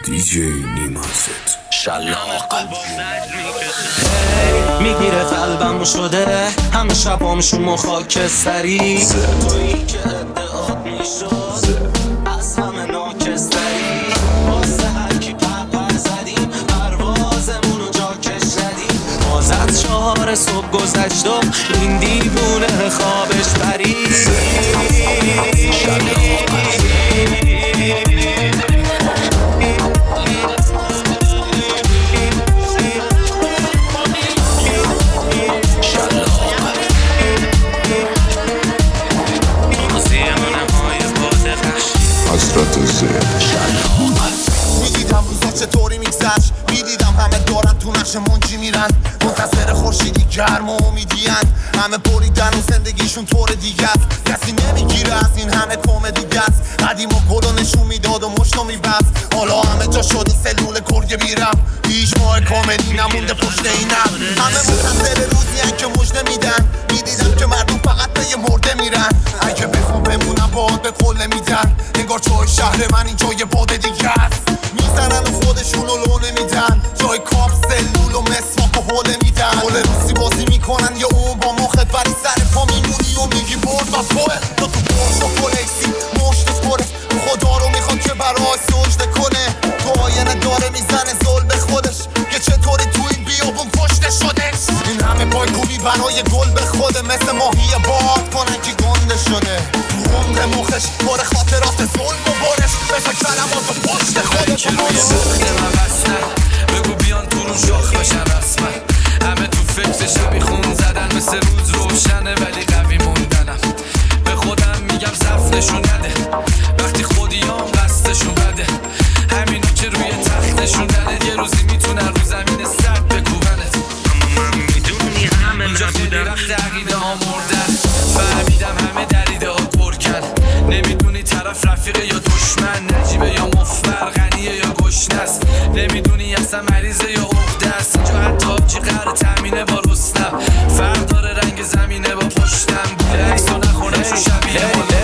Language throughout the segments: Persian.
دیجی نیمازت شلاق میگیره قلبمو شده همه شبامشون خاکستری تویی که ادعات میشد از همه ناکستری واسه هرکی پر زدیم پروازمونو جا کش ندیم باز از 4 صبح گذشت و این دیوونه خوابش پرید میدیدم روزا چطوری میگذشت میدیدم همه دارن تو نقش منجی میرن منتظر خورشیدی گرم و امیدین همه بریدن و زندگیشون طور دیگه است کسی نمیگیره از این همه کمدی است قدیم و گلو نشون میداد و مشتو میبست حالا همه جا شدی سلول گرگه میرم هیچ ماه کاملی نمونده پشت اینم همه منتظر روزی که مژده میدن میدیدم که مردم فقط به یه مرده میرن اگه بخوام بمونم باید به قله میدن انگار جای شهر من اینجا یه باده دیگه است میزنن و خودشونو لو نمیدن جای کاپ سلول و مسواک و حوله میدن حوله روسی بازی میکنن یه اون با مخت ولی سر پا میمونی و میگی برد و توه تو برش و پلیسی مشت پره خدا رو میخواد که برای سجده کنه تو آینه داره میزنه زل به خودش که چطوری تو این بیابون کشته شدش این همه پایگونی برای گل به خوده مثل ماهی باد کنن که گنده شده تو عمر مخش پر خاطرات ظلم و برش مثل کلمات و پشت خودت که روی مخت من بستن بگو بیان تو رو شاخ بشن رسمن همه تو فکر شبی خون زدن مثل روز روشنه ولی قوی موندنم به خودم میگم زفتشون نده وقتی خودیام قصدشون بده همینو که روی تختشوندنه یه روزی میتونن رو زمین سرد بکوبنت اما من میدونی همه نبودم رفت عقیده ها مردن فهمیدم همه دریده ها پرکن نمیدونی طرف رفیقه یا دشمن نجیبه یا مفبر غنیه یا گشنست نمیدونی اصلا مریضه یا عقده است اینجا حتی آبجی قرار تامینه با رستم فرق داره رنگ زمینه با پشتم بوده عکس و نخونشو شبیه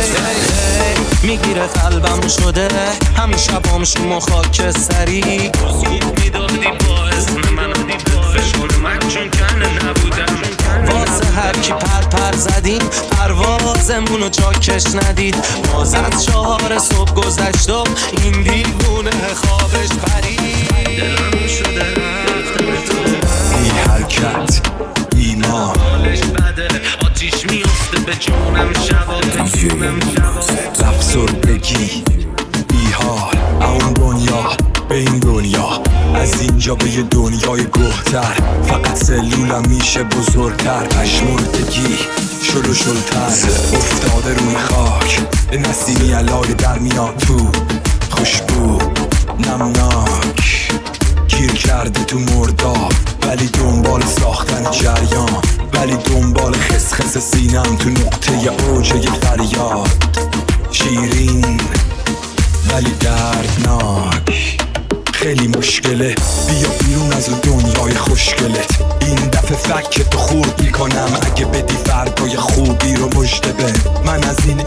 میگیره قلبم شده همه شبامشون خاکستری سود میدادی با اسم من فشار من چون کنه نبودم واسه هرکی پر زدیم پروازمونو جا کش ندید باز از 4 صبح گذشت و این دیوونه خوابش پرید دلم شده رفتم تو ای حرکت ایمان حالش بده آتیش میفته به جونم شبا دیجی نیمازت رفسر بگی بی حال اون دنیا به این دنیا از اینجا به یه دنیای گوهتر فقط سلولم میشه بزرگتر پشمردگی شلتر افتاده روی خاک نسیمی علای در میاد تو خوشبو نمناک گیر کرده تو مرداب ولی دنبال ساختن جریان ولی دنبال خسخس سینم تو نقطه اوج یه فریاد شیرین ولی دردناک خیلی مشکله بیا بیرون از اون دنیای خوشگلت این دفعه فک تو خورد میکنم اگه بدی فردای خوبی رو مژده به من از این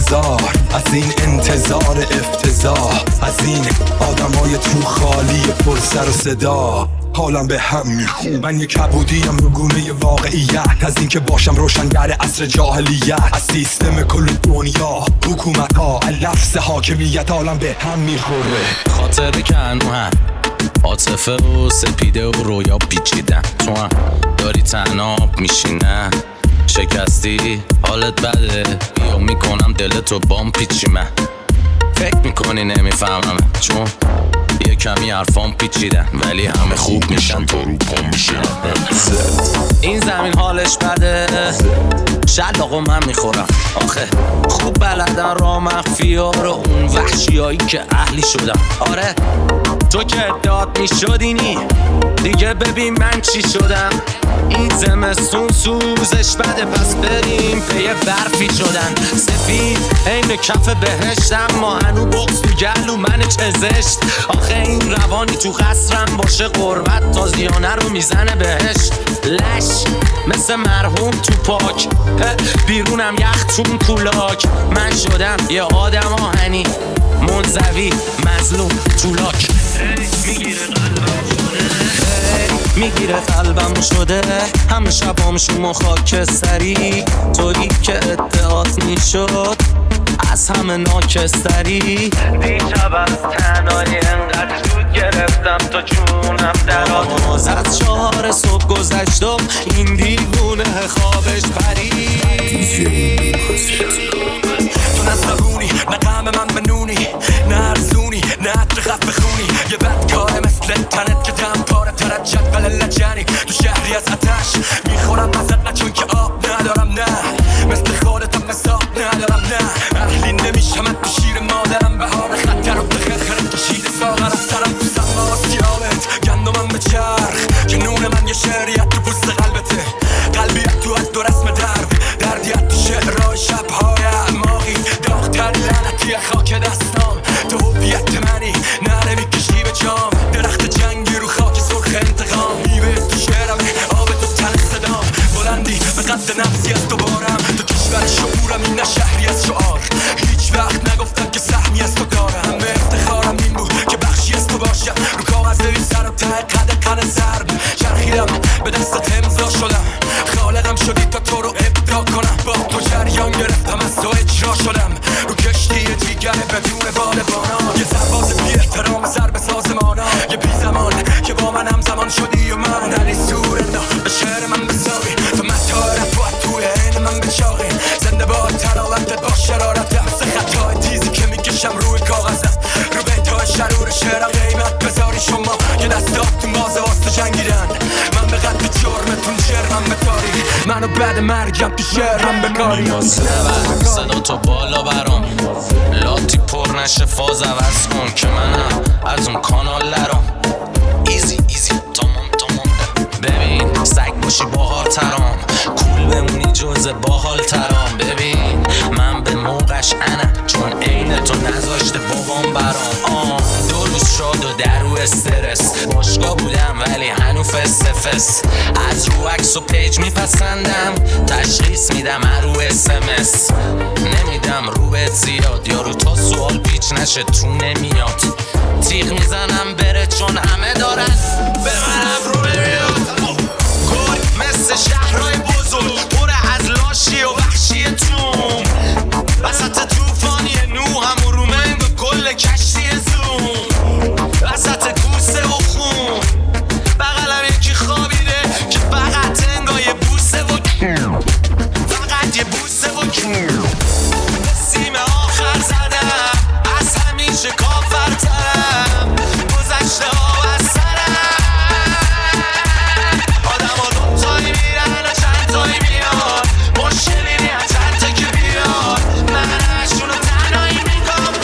انتظار افتضاح از این آدمای تو خالی پر سر و صدا حالم به هم میخون من یک کبودیم رو گونه واقعیت از این که باشم روشنگر عصر جاهلیت از سیستم کل دنیا حکومت ها لفظ حاکمیت حالم به هم میخوره خاطر که هم عاطفه و سپیده و رویا پیچیدن تو هم داری تناب میشینن شکستی حالت بده بیا میکنم دلتو بام پیچی من فکر میکنی نمیفهمم چون یه کمی حرفام پیچیدن ولی همه خوب میشن تا رو پا میشن این زمین حالش بده شلاقو من میخورم آخه خوب بلدن را مخفی ها رو اون وحشی هایی که اهلی شدم آره تو که داد میشدینی دیگه ببین من چی شدم این زمستون سوزش بده پس بریم پی برفی شدن سفید این کف بهشتم ما هنو بغز تو گلو من چزشت آخه این روانی تو قصرم باشه قربت تازیانه رو میزنه بهشت لش مثل مرحوم تو پاک بیرونم یخ چون کولاک من شدم یه آدم آهنی منزوی مظلوم تولاک میگیره قلبم شده همه شبام شما خاکستری تویی که ادعات میشد از همه ناکستری دیشب از تنهایی انقدر زود گرفتم تا جونم درات از 4 صبح گذشتم این دیوونه خوابش پرید تو نصبونی نه غم من بنونی نه ارزونی نه عطر خف بخونی یه بدکاره مثل تنت که دم پاره ترد جدول لجنی تو شهری از آتش میخورم ازت نه چون که آب ندارم نه مثل خودتم حساب ندارم نه اهلی نمیشم تو شیر مادرم بهار خطر و بخرخرم کشیده ساغر از سرم تو سما سیابت گندمم به چرخ جنون من یه شعریت تو پوست قلبته قلبیت تو از دو رسم دردیت تو شعرهای شبهای اعماقی داغتر لعنتی خاک دستام تو هویت منی نره میکشی به جام درخت جنگی رو خاک سرخ انتقام میوه تو شعرمه آب تو تن صدام بلندی به قد نفسی از دوبارم تو کشور شعورم این نه شهری از شعار هیچ وقت نگفتم که سهمی از تو دارم همه افتخارم این بود که بخشی از تو باشم رو کاغذ ببین سر و ته قد قن ضرب چرخیدم به دستت امضا شدم خالقم شدی تا تو رو ابداع کنم با تو جریان گرفتم از تو اجرا شدم رو کشتی دیگر بدون بالبانا یه سرباز بی احترام سر به سازمانا یه بی زمان که با من همزمان شدی و من علی سورنا به شعر من بساوی تو متاع رفت توی عین من بچاقی زنده با تراوتت با شرارتم سه خطای تیزی که میکشم روی کاغذم رو بیتای شرور شعرم قیمت بذاری شما که دستاتون بازه واسه جنگیدن من به قد جرمتون شرمم بکاری منو بعد مرگم تو شعرم بکاری صدا تو بالا برام لاتی پر نشه فاز عوض کن که منم از اون کانال لرام ایزی تمام ببین سگ باشی باحال ترام کول بمونی جز باحال ترام ببین من به موقعش انم چون عین تو نذاشته بابام برام دو روز شاد و در رو استرس باشگاه بودم ولی هنو فس از رو عکس و پیج میپسندم تشخیص میدم رو SMS نمیدم رو بهت زیاد یارو تا سوال پیچ نشه تو نمیاد تیغ میزنم بره چون همه دارن به منم رو نمیاد گل مثل شهرهای بزرگ پر از لاشی و وحشی توم وسط توفانی نوحم و رومنگ و کل کشتی زوم وسط کوسه و خون بغلم یکی خوابیده که فقط انگاه یه بوسه و فقط یه بوسه و سیم آخر زدم از همیشه کافرترم گذشته ها از سرم آدم ها دوتایی میرن و چند تایی میاد مشکلی نیست چند تا که بیاد منشون رو تنهایی میگم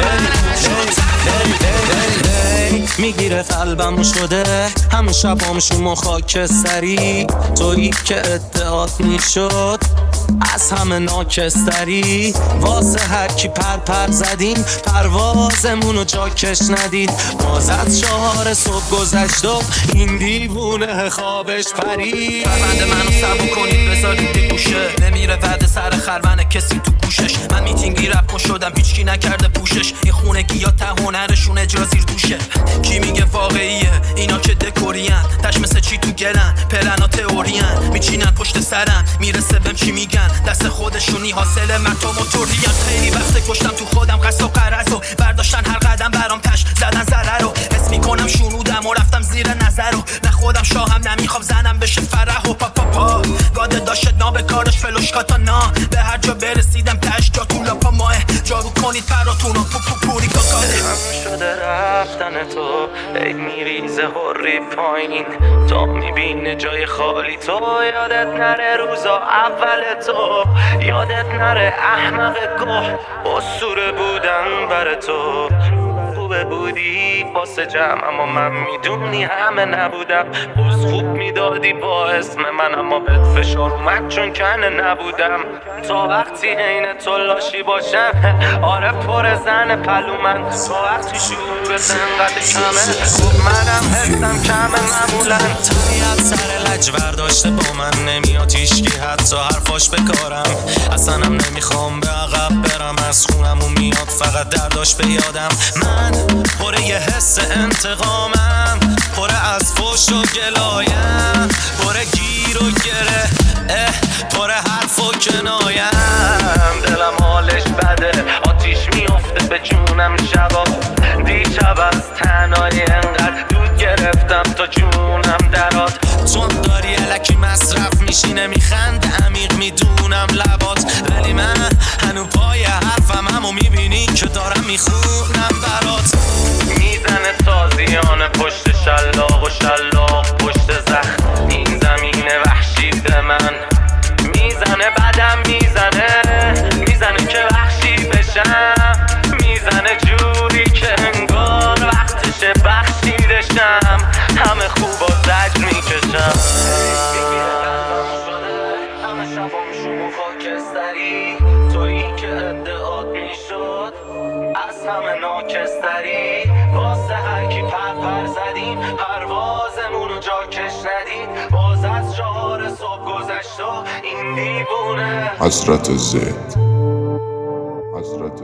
میگیره قلبم شده همه شبام شما خاکستری تویی که ادعات میشد از همه ناکستری واسه هر کی پر زدیم پروازمونو جاکش ندید باز از 4 صبح گذشتم این دیوونه خوابش پرید بند منو سبو کنید بذارید دی گوشه نمیره بعد سر خربن کسی تو گوشش من میتینگی رپ کن شدم هیچکی نکرده پوشش این خونگی یا ته هنرشون اجازیر دوشه کی میگه واقعیه اینا که دکورین تش مثل چی تو گلن پلنا تئورین میچینن پشت سرن میرسه بهم چی میگن دست خودشونی حاصل من تو موتوریان خیلی وقت کشتم تو خودم قصد و قرض و برداشتن هر قدم برام تش زدن ضرر رو حس میکنم شنودم و رفتم زیر نظر رو نه خودم شاهم نمیخوام زنم بشه فرح و پا گاده داشت نابکارش فلوشکاتا نا به هر جا برسیدم تش جا تو لاپا ماه جارو کنید فراتونو پوری کاکاده هم شده رفتن تو ای میریزه هوری پایین تا میبینه جای خالی تو یادت نره روزا اول تو یادت نره احمق گوه اسطوره بودن بر تو خوبه بودی با واسه جمع، اما من میدونی همه نبودم. بز خوب میدادی با اسم من، اما بهت فشار اومد چون کنه نبودم. تا وقتی عین تو لاشی باشم، آره پر زن پلو من. تا وقتی شعورت انقدر کمه، خب منم حسم کمه معمولا. طبیعت سر لج برداشته با من نمیاد هیشگی حتی حرفاش بکارم. اصلا هم نمیخوام به عقب برم، از خونمون میاد فقط درداش به یادم. من پر یه حس انتقامم، پر از فوش و گلایم، پر گیر و گره، پر حرف و کنایم. دلم حالش بده، آتیش میفته به جونم شبا. دیشب از تنهایی انقدر دود گرفتم تا جونم درات. تو داری الکی مصرف میشی نمیخنده عمیق میدونم لبات، ولی من هنو پای حرفم همو میبینی که دارم میخونم برات. میزنه تازیانه پشت شلاق و شلاق پشت زخم. این زمین وحشی به من میزنه، بدم میزنه که وحشی بشم. میزنه جوری که انگار وقتشه بخشیدشم. همه خوب و زجر میکشم. همه شبام شما خاکستری، تویی که ادعات میشد از همه ناکستری. واسه هرکی پر زدیم، پروازمونو جا کش ندید. باز از 4 صبح گذشت و این دیوونه حضرت زد